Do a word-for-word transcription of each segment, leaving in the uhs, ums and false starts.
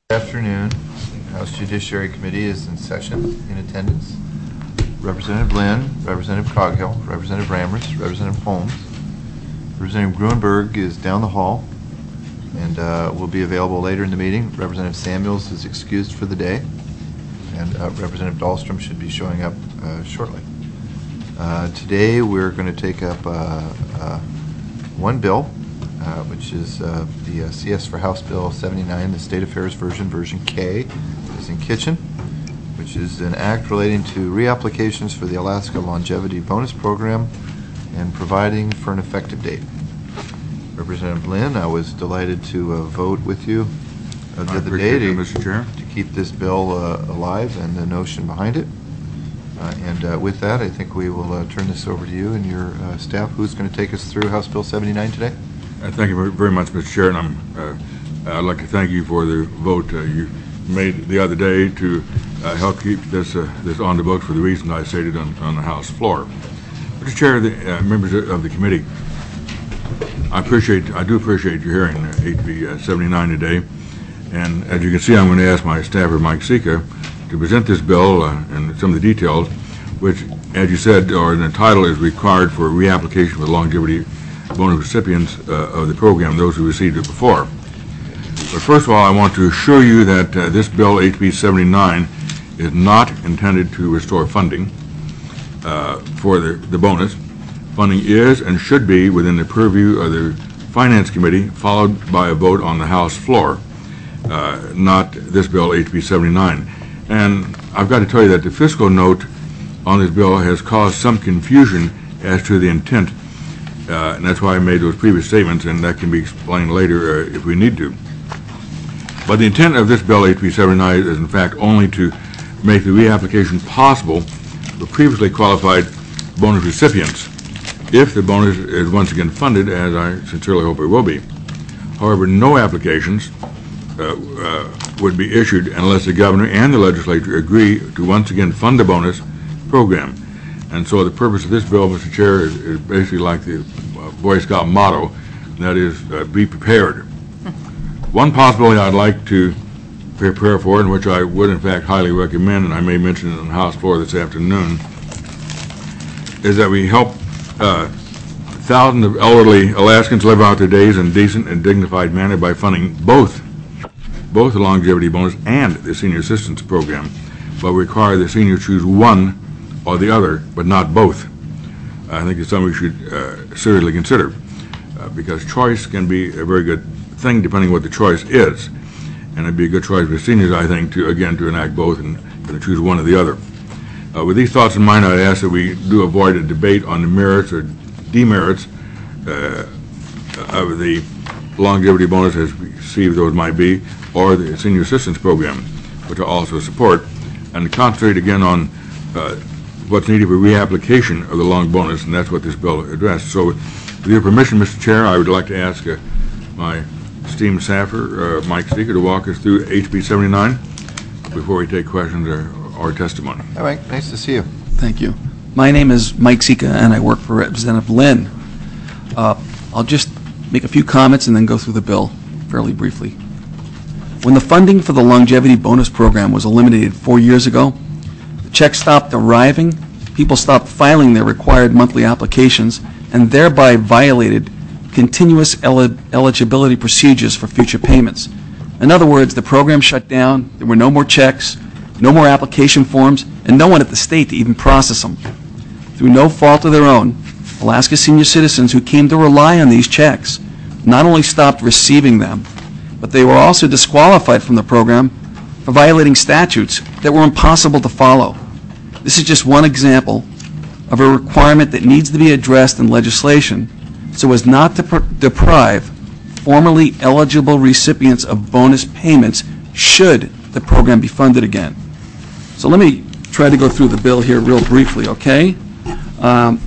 Good afternoon. House Judiciary Committee is in session, in attendance. Representative Lynn, Representative Coghill, Representative Rammers, Representative Holmes. Representative Gruenberg is down the hall and uh, will be available later in the meeting. Representative Samuels is excused for the day, and uh, Representative Dahlstrom should be showing up uh, shortly. Uh, today we're going to take up uh, uh, one bill, Uh, which is uh, the uh, C S for House Bill seventy-nine, the State Affairs version, version K, is in Kitchen, which is an act relating to reapplications for the Alaska Longevity Bonus Program and providing for an effective date. Representative Lynn, I was delighted to uh, vote with you uh, the other day to, Mister Chair. to keep this bill uh, alive and the notion behind it. Uh, and uh, with that, I think we will uh, turn this over to you and your uh, staff. Who's going to take us through House Bill seventy-nine today? Uh, thank you very much, Mister Chair, and I'm, uh, I'd like to thank you for the vote uh, you made the other day to uh, help keep this uh, this on the books for the reasons I stated on, on the House floor. Mister Chair, the uh, members of the committee, I appreciate, I do appreciate you hearing uh, H B seventy-nine today, and as you can see, I'm going to ask my staffer, Mike Sika, to present this bill uh, and some of the details, which, as you said, or the title is required for reapplication for longevity bonus recipients uh, of the program, those who received it before. But first of all, I want to assure you that uh, this bill, H B seventy-nine, is not intended to restore funding uh, for the, the bonus. Funding is and should be within the purview of the Finance Committee, followed by a vote on the House floor, uh, not this bill, H B seventy-nine. And I've got to tell you that the fiscal note on this bill has caused some confusion as to the intent. Uh, and that's why I made those previous statements, and that can be explained later uh, if we need to. But the intent of this bill, H B seventy-nine, is in fact only to make the reapplication possible for previously qualified bonus recipients, if the bonus is once again funded, as I sincerely hope it will be. However, no applications uh, uh, would be issued unless the governor and the legislature agree to once again fund the bonus program. And so the purpose of this bill, Mister Chair, is, is basically like the uh, Boy Scout motto, and that is uh, be prepared. One possibility I'd like to prepare for, and which I would in fact highly recommend, and I may mention it on the House floor this afternoon, is that we help uh, thousands of elderly Alaskans live out their days in a decent and dignified manner by funding both, both the longevity bonus and the senior assistance program, but require the senior choose one or the other, but not both. I think it's something we should uh, seriously consider, uh, because choice can be a very good thing depending what the choice is, and it'd be a good choice for seniors, I think, to again to enact both and to choose one or the other. Uh, with these thoughts in mind, I'd ask that we do avoid a debate on the merits or demerits uh, of the longevity bonus, as received those might be, or the senior assistance program, which I also support, and concentrate again on uh, what's needed for reapplication of the long bonus, and that's what this bill addressed. So, with your permission, Mister Chair, I would like to ask uh, my esteemed staffer, uh, Mike Sika, to walk us through H B seventy-nine before we take questions or, or testimony. Hi, Mike. Nice to see you. Thank you. My name is Mike Sika, and I work for Representative Lynn. Uh, I'll just make a few comments and then go through the bill fairly briefly. When the funding for the longevity bonus program was eliminated four years ago, checks stopped arriving, people stopped filing their required monthly applications, and thereby violated continuous el eligibility procedures for future payments. In other words, the program shut down, there were no more checks, no more application forms, and no one at the state to even process them. Through no fault of their own, Alaska senior citizens who came to rely on these checks not only stopped receiving them, but they were also disqualified from the program for violating statutes that were impossible to follow. This is just one example of a requirement that needs to be addressed in legislation so as not to deprive formerly eligible recipients of bonus payments should the program be funded again. So let me try to go through the bill here real briefly, okay? Um,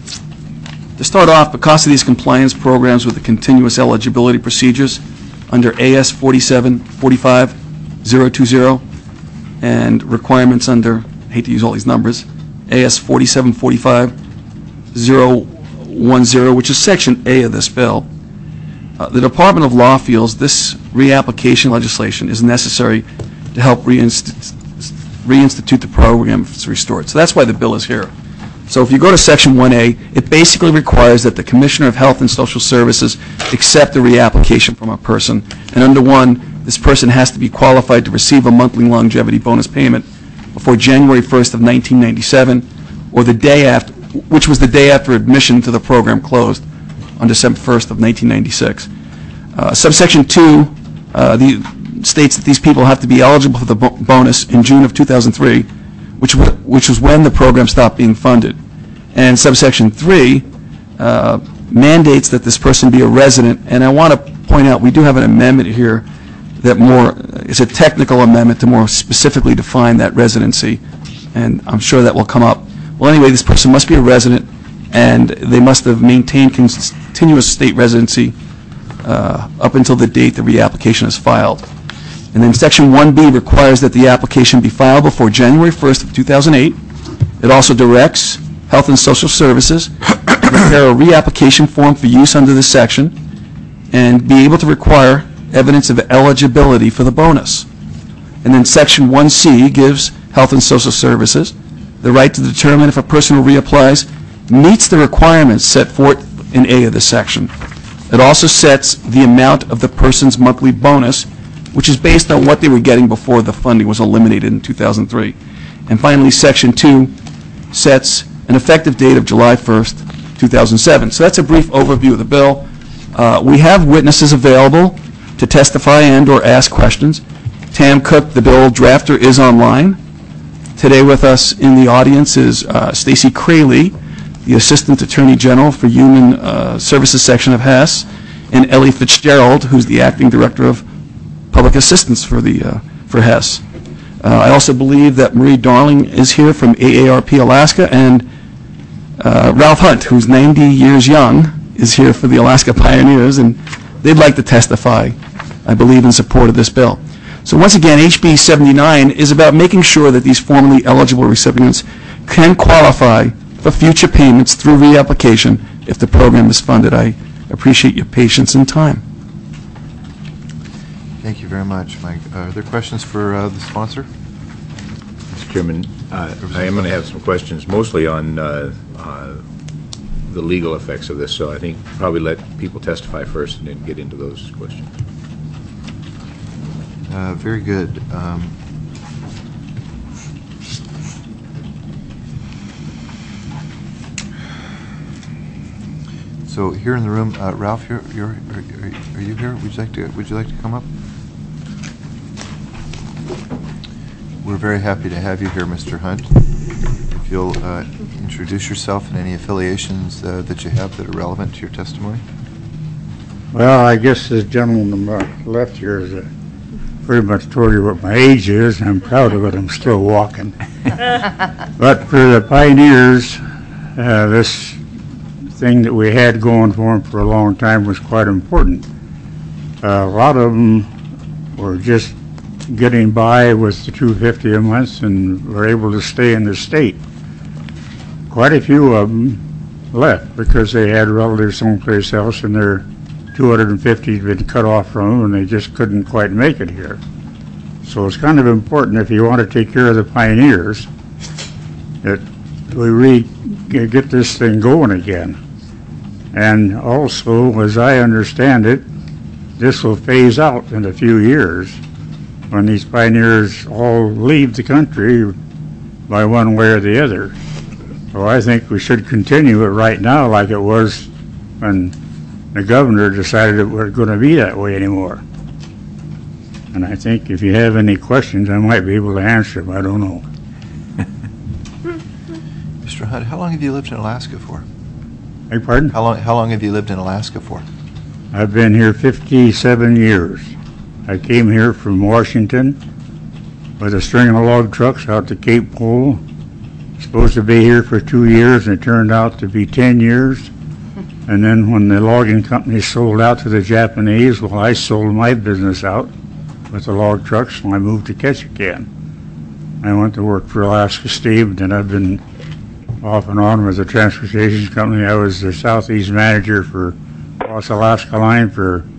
to start off, because of these compliance programs with the continuous eligibility procedures under A S forty-seven forty-five zero two zero and requirements under, I hate to use all these numbers, A S forty-seven forty-five zero one zero, which is Section A of this bill, Uh, The Department of Law feels this reapplication legislation is necessary to help reinst- reinstitute the program if it's restored. So that's why the bill is here. So if you go to Section one A, it basically requires that the Commissioner of Health and Social Services accept a reapplication from a person. And under one, this person has to be qualified to receive a monthly longevity bonus payment before January first of nineteen ninety-seven, or the day after, which was the day after admission to the program closed on December first of nineteen ninety-six. Uh, subsection two uh, the, states that these people have to be eligible for the bo- bonus in June of two thousand three, which, w- which was when the program stopped being funded. And subsection three uh, mandates that this person be a resident. And I want to point out, we do have an amendment here that more is a technical amendment to more specifically define that residency, and I'm sure that will come up. Well, anyway, this person must be a resident, and they must have maintained continuous state residency uh, up until the date the reapplication is filed. And then Section one B requires that the application be filed before January first of two thousand eight. It also directs Health and Social Services to prepare a reapplication form for use under this section and be able to require evidence of eligibility for the bonus. And then Section one C gives Health and Social Services the right to determine if a person who reapplies meets the requirements set forth in A of this section. It also sets the amount of the person's monthly bonus, which is based on what they were getting before the funding was eliminated in two thousand three. And finally, Section two sets an effective date of July first, two thousand seven. So that's a brief overview of the bill. Uh, we have witnesses available to testify and or ask questions. Tam Cook, the bill drafter, is online. Today with us in the audience is uh, Stacy Crayley, the Assistant Attorney General for Human uh, Services Section of Hess, and Ellie Fitzgerald, who's the Acting Director of Public Assistance for the uh, for Hess. Uh, I also believe that Marie Darling is here from A A R P Alaska, and uh, Ralph Hunt, who's ninety years young, is here for the Alaska Pioneers, and they'd like to testify, I believe, in support of this bill. So once again, H B seventy-nine is about making sure that these formerly eligible recipients can qualify for future payments through reapplication if the program is funded. I appreciate your patience and time. Thank you very much, Mike. Uh, Are there questions for uh, the sponsor? Mister Chairman, uh, I am going to have some questions, mostly on uh, uh, the legal effects of this, so I think probably let people testify first and then get into those questions. Uh, Very good. Um, So here in the room, uh, Ralph, you're, you're, are are you here? Would you like to, would you like to come up? We're very happy to have you here, Mister Hunt. If you'll uh, introduce yourself and any affiliations uh, that you have that are relevant to your testimony. Well, I guess this gentleman on the left here is uh, pretty much told you what my age is, and I'm proud of it. I'm still walking. But for the pioneers, uh, this thing that we had going for them for a long time was quite important. Uh, a lot of them were just getting by with the two hundred fifty dollars a month and were able to stay in the state. Quite a few of them left because they had relatives someplace else and their two hundred fifty had been cut off from them and they just couldn't quite make it here. So it's kind of important, if you want to take care of the pioneers, that we re get this thing going again. And also, as I understand it, this will phase out in a few years when these pioneers all leave the country by one way or the other. So I think we should continue it right now like it was when the governor decided it wasn't going to be that way anymore. And I think if you have any questions, I might be able to answer them. I don't know. Mister Hunt, how long have you lived in Alaska for? Beg pardon? How long, how long have you lived in Alaska for? I've been here fifty-seven years. I came here from Washington with a string of log trucks out to Cape Coral. Supposed to be here for two years, and it turned out to be ten years. And then when the logging company sold out to the Japanese, well, I sold my business out with the log trucks, and I moved to Ketchikan. I went to work for Alaska Steve, and I've been off and on with the transportation company. I was the Southeast manager for Cross Alaska Line for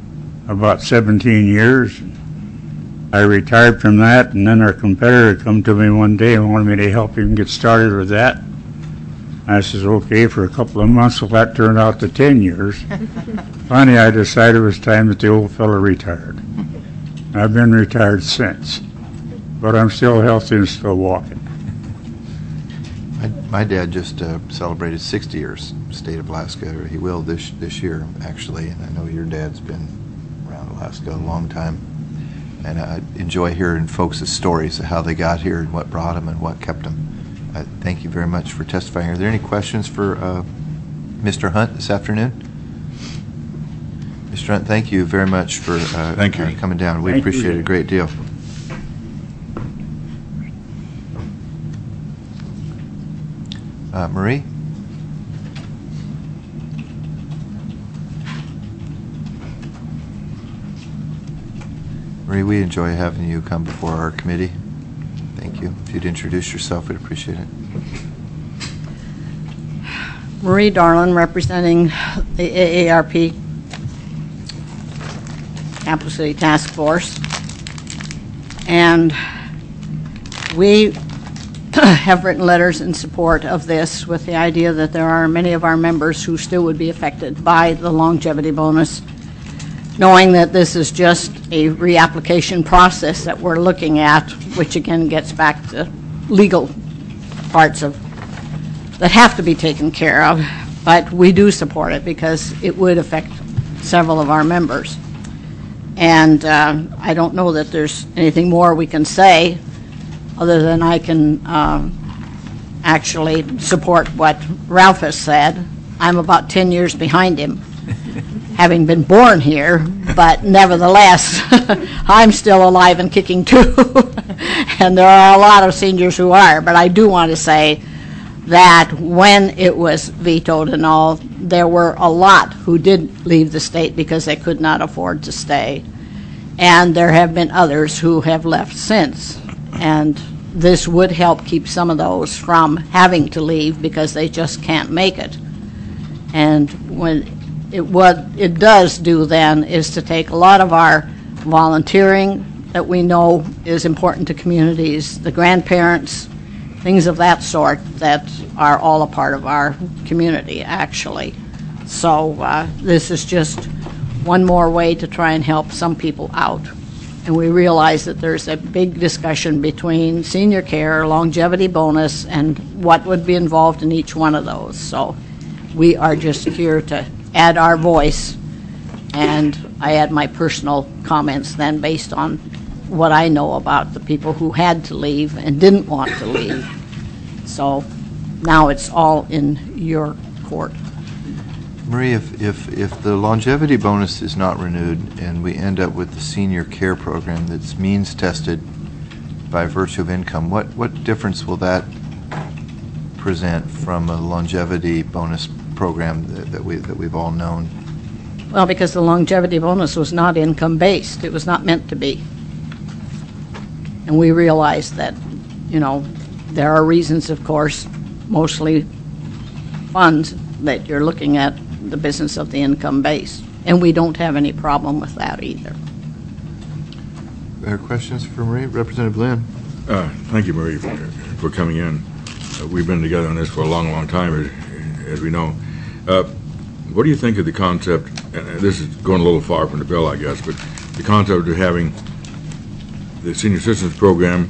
about seventeen years. I retired from that, and then our competitor come to me one day and wanted me to help him get started with that. I says, okay, for a couple of months. Well, that turned out to ten years. Finally, I decided it was time that the old fella retired. I've been retired since, but I'm still healthy and still walking. My, my dad just uh, celebrated sixty years, state of Alaska, or he will this this year, actually. And I know your dad's been around Alaska a long time. And I enjoy hearing folks' stories of how they got here and what brought them and what kept them. Uh, thank you very much for testifying. Are there any questions for uh, Mister Hunt this afternoon? Mister Hunt, thank you very much for uh, Thank you. uh, coming down. We Thank you. appreciate it a great deal. Uh, Marie? Marie, we enjoy having you come before our committee. Thank you. If you'd introduce yourself, we'd appreciate it. Marie Darlin, representing the A A R P Capital City Task Force. And we have written letters in support of this with the idea that there are many of our members who still would be affected by the longevity bonus, knowing that this is just a reapplication process that we're looking at, which again gets back to legal parts of that have to be taken care of. But we do support it because it would affect several of our members. And uh, I don't know that there's anything more we can say other than I can um, actually support what Ralph has said. I'm about ten years behind him, having been born here, but nevertheless, I'm still alive and kicking too. And there are a lot of seniors who are, but I do want to say that when it was vetoed and all, there were a lot who did leave the state because they could not afford to stay. And there have been others who have left since. And this would help keep some of those from having to leave because they just can't make it. And when it, what it does do then is to take a lot of our volunteering that we know is important to communities, the grandparents, things of that sort that are all a part of our community, actually. So uh, this is just one more way to try and help some people out. And we realize that there's a big discussion between senior care, longevity bonus, and what would be involved in each one of those. So we are just here to add our voice, and I add my personal comments then based on what I know about the people who had to leave and didn't want to leave. So now it's all in your court. Marie, if, if, if the longevity bonus is not renewed and we end up with the senior care program that's means tested by virtue of income, what, what difference will that present from a longevity bonus program that, that, we, that we've all known? Well, because the longevity bonus was not income-based. It was not meant to be. And we realize that, you know, there are reasons, of course, mostly funds, that you're looking at the business of the income base. And we don't have any problem with that either. Are there questions for Marie? Representative Lynn? Uh, Thank you, Marie, for, for coming in. Uh, We've been together on this for a long, long time, as, as we know. Uh, What do you think of the concept, and this is going a little far from the bill, I guess, but the concept of having the senior citizens program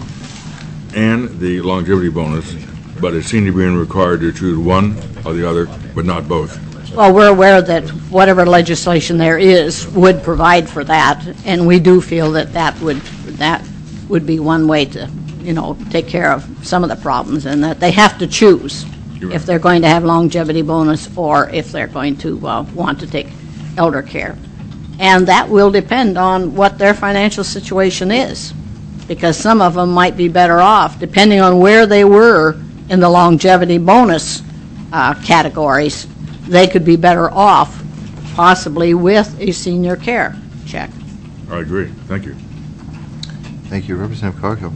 and the longevity bonus, but a senior being required to choose one or the other, but not both? Well, we're aware that whatever legislation there is would provide for that, and we do feel that that would, that would be one way to, you know, take care of some of the problems, and that they have to choose if they're going to have longevity bonus or if they're going to uh, want to take elder care. And that will depend on what their financial situation is, because some of them might be better off, depending on where they were in the longevity bonus uh, categories. They could be better off possibly with a senior care check. I agree. Thank you. Thank you. Representative Coghill.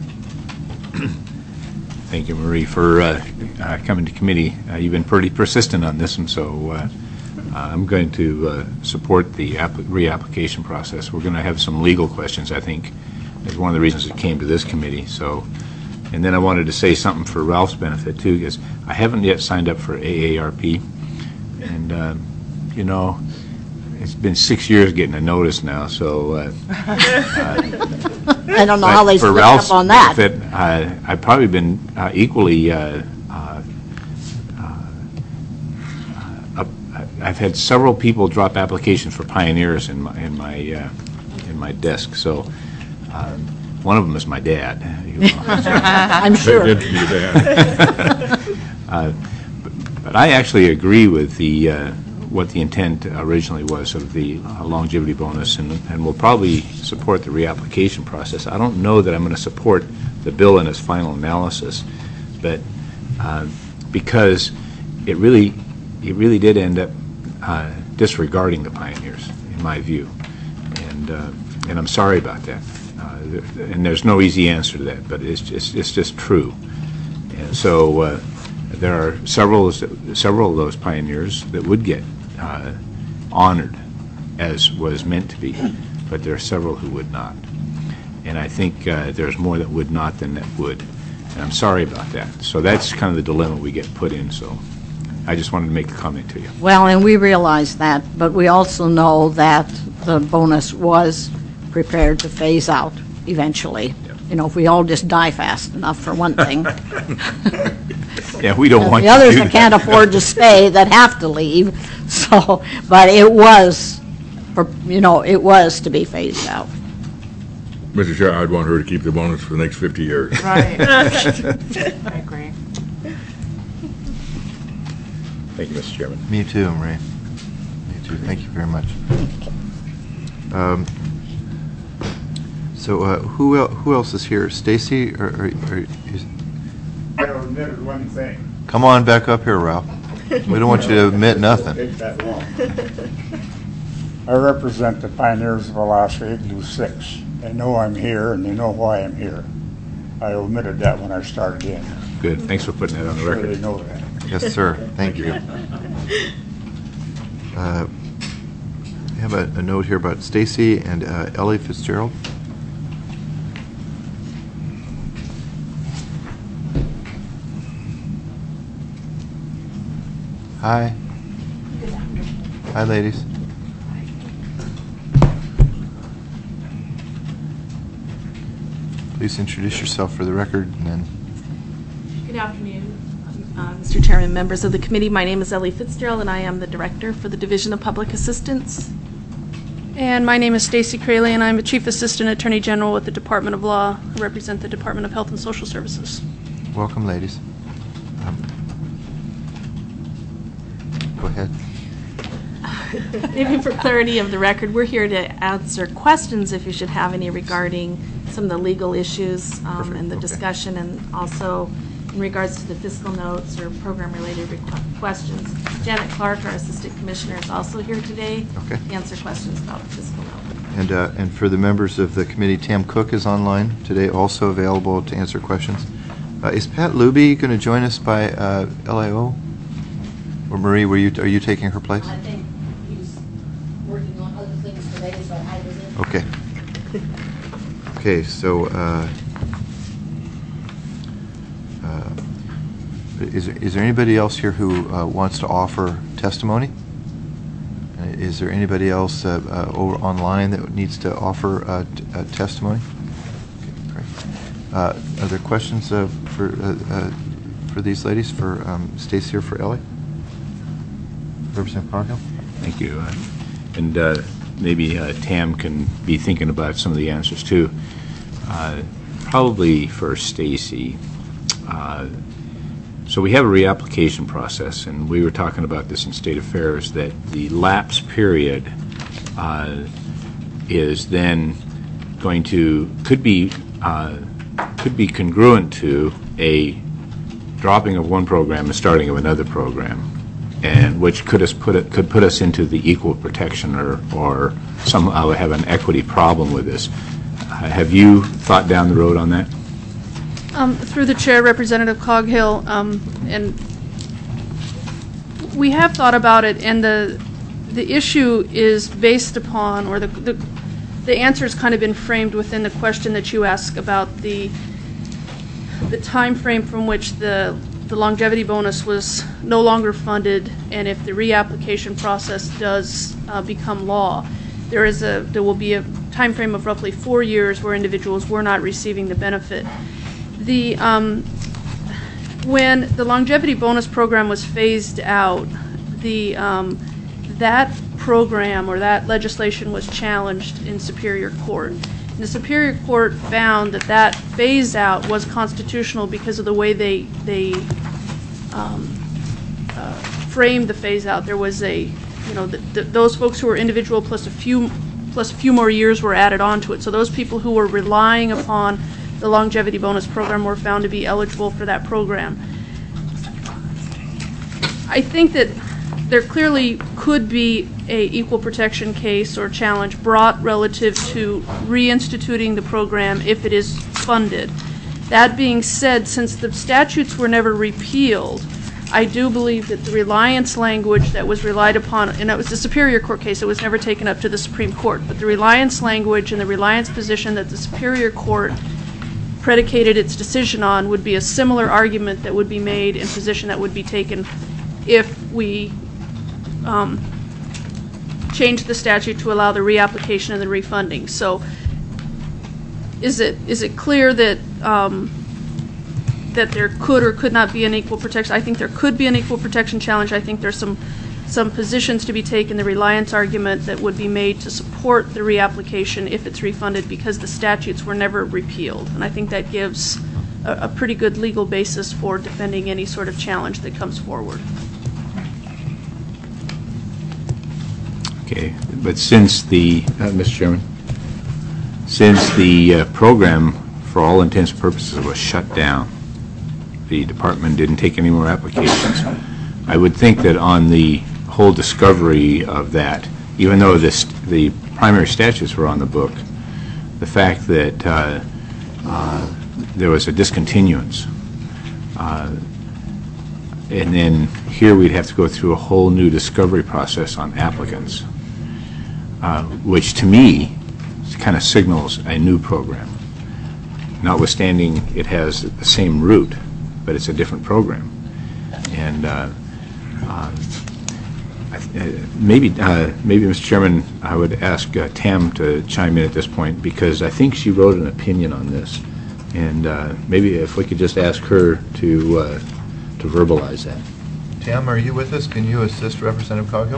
Thank you, Marie, for uh, uh, coming to committee. Uh, You've been pretty persistent on this, and so uh, uh, I'm going to uh, support the app- reapplication process. We're going to have some legal questions, I think, is one of the reasons it came to this committee. So, and then I wanted to say something for Ralph's benefit, too, because I haven't yet signed up for A A R P. And, uh, you know, it's been six years getting a notice now, so... Uh, uh, I don't know how they for split Ralph's up on that. benefit, uh, I've probably been uh, equally... Uh, uh, uh, I've had several people drop applications for pioneers in my in my uh, in my desk. So um, one of them is my dad. You know. I'm sure. Good to be there. uh, but, but I actually agree with the uh, what the intent originally was of the uh, longevity bonus, and and will probably support the reapplication process. I don't know that I'm going to support the bill in its final analysis, but uh, because it really it really did end up uh, disregarding the pioneers, in my view, and uh, and I'm sorry about that. Uh, and there's no easy answer to that, but it's just it's just true. And so uh, there are several several of those pioneers that would get uh, honored as was meant to be, but there are several who would not. And I think uh, there's more that would not than that would. And I'm sorry about that. So that's kind of the dilemma we get put in. So I just wanted to make the comment to you. Well, and we realize that, but we also know that the bonus was prepared to phase out eventually. Yep. You know, if we all just die fast enough, for one thing. Yeah, we don't want The you to others do that that. can't afford to stay, that have to leave. So, but it was, for you know, it was to be phased out. Mister Chair, I'd want her to keep the bonus for the next fifty years. Right. I agree. Thank you, Mister Chairman. Me too, Ray. Me too. Thank you very much. Um, So uh, who el- who else is here? Stacy, or, or, or is, I admitted one thing. come on back up here, Ralph. We don't want you to admit nothing. Take that long. I represent the pioneers of Alaska Igloo six. They know I'm here, and they know why I'm here. I omitted that when I started in. Good. Thanks for putting that on the Sure they record. know that. Yes, sir. Thank you. Uh, I have a, a note here about Stacy and uh, Ellie Fitzgerald. Hi. Hi, ladies. Please introduce yourself for the record, and then Good afternoon, uh, Mister Chairman, members of the committee. My name is Ellie Fitzgerald, and I am the Director for the Division of Public Assistance. And my name is Stacy Crayley, and I'm a Chief Assistant Attorney General with the Department of Law. I represent the Department of Health and Social Services. welcome, ladies. Um, Go ahead. Maybe for clarity of the record, we're here to answer questions if you should have any regarding some of the legal issues um, Perfect, and the okay. discussion, and also in regards to the fiscal notes or program-related requ- questions. Janet Clark, our Assistant Commissioner, is also here today Okay. to answer questions about the fiscal note. And, uh, and for the members of the committee, Tam Cook is online today, also available to answer questions. Uh, Is Pat Luby going to join us by uh, L I O? Or Marie, were you, are you taking her place? I think he's working on other things today, so I was in. Okay. Okay, so, uh, uh, is, there- is there anybody else here who uh, wants to offer testimony? Uh, Is there anybody else uh, uh, over online that needs to offer uh, t- uh, testimony? Okay, great. Uh, Are there questions uh, for, uh, uh, for these ladies, for um, Stacy or for Ellie? Representative Cargill? Thank you. Uh, And uh, maybe uh, Tam can be thinking about some of the answers, too. Uh, Probably for Stacy. Uh, So we have a reapplication process, and we were talking about this in State Affairs, that the lapse period uh, is then going to, could be, uh, could be congruent to a dropping of one program and starting of another program, and which could us put it, could put us into the equal protection or, or somehow have an equity problem with this. Uh, Have you thought down the road on that? Um, Through the chair, Representative Coghill, um, and we have thought about it, and the the issue is based upon, or the, the, the answer has kind of been framed within the question that you asked about the, the time frame from which the, the longevity bonus was no longer funded, and if the reapplication process does uh, become law. There is a, there will be a time frame of roughly four years where individuals were not receiving the benefit. The, um, when the longevity bonus program was phased out, the, um, that program or that legislation was challenged in Superior Court. And the Superior Court found that that phase out was constitutional because of the way they, they um, uh, framed the phase out. There was a, you know, the, the, those folks who were individual plus a few plus a few more years were added onto it. So those people who were relying upon the longevity bonus program were found to be eligible for that program. I think that there clearly could be a equal protection case or challenge brought relative to reinstituting the program if it is funded. That being said, since the statutes were never repealed, I do believe that the reliance language that was relied upon, and it was a Superior Court case, it was never taken up to the Supreme Court, but the reliance language and the reliance position that the Superior Court predicated its decision on would be a similar argument that would be made and position that would be taken if we um, change the statute to allow the reapplication and the refunding. So is it is it clear that um, that there could or could not be an equal protection? I think there could be an equal protection challenge. I think there's some some positions to be taken, the reliance argument that would be made to support the reapplication if it's refunded because the statutes were never repealed. And I think that gives a, a pretty good legal basis for defending any sort of challenge that comes forward. Okay, but since the, uh, Mister Chairman, since the uh, program, for all intents and purposes, was shut down, the department didn't take any more applications. I would think that on the whole discovery of that, even though this, the primary statutes were on the book, the fact that uh, uh, there was a discontinuance, uh, and then here we'd have to go through a whole new discovery process on applicants, uh, which to me kind of signals a new program, notwithstanding it has the same root, but it's a different program. And uh, uh, maybe, uh, maybe, Mister Chairman, I would ask uh, Tam to chime in at this point because I think she wrote an opinion on this, and uh, maybe if we could just ask her to uh, to verbalize that. Tam, are you with us? Can you assist Representative Coghill?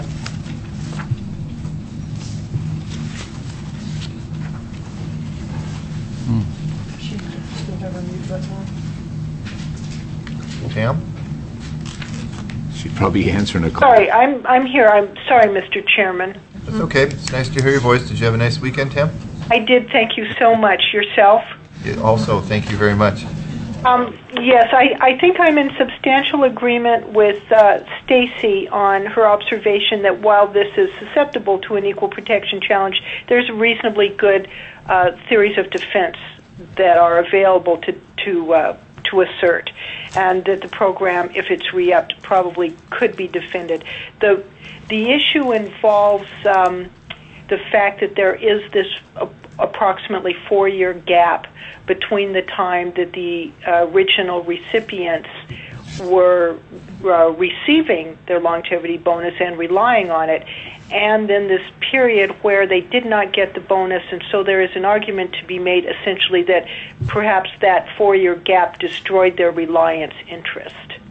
Tam? She'd probably be answering a call. Sorry, I'm I'm here. I'm sorry, Mister Chairman. That's okay. It's nice to hear your voice. Did you have a nice weekend, Tam? I did. Thank you so much. Yourself? Yeah, also, thank you very much. Um, yes, I, I think I'm in substantial agreement with uh, Stacy on her observation that while this is susceptible to an equal protection challenge, there's reasonably good uh, theories of defense that are available to to uh, to assert, and that the program, if it's re-upped, probably could be defended. The the issue involves um, the fact that there is this uh, approximately four-year gap between the time that the uh, original recipients were uh, receiving their longevity bonus and relying on it, and then this period where they did not get the bonus, and so there is an argument to be made essentially that perhaps that four-year gap destroyed their reliance interest.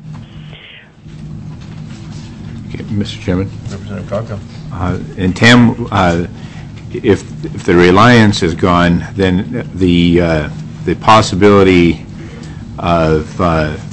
Okay, Mister Chairman? Representative Coghill. Uh, and Tam, uh, if, if the reliance is gone, then the, uh, the possibility of uh,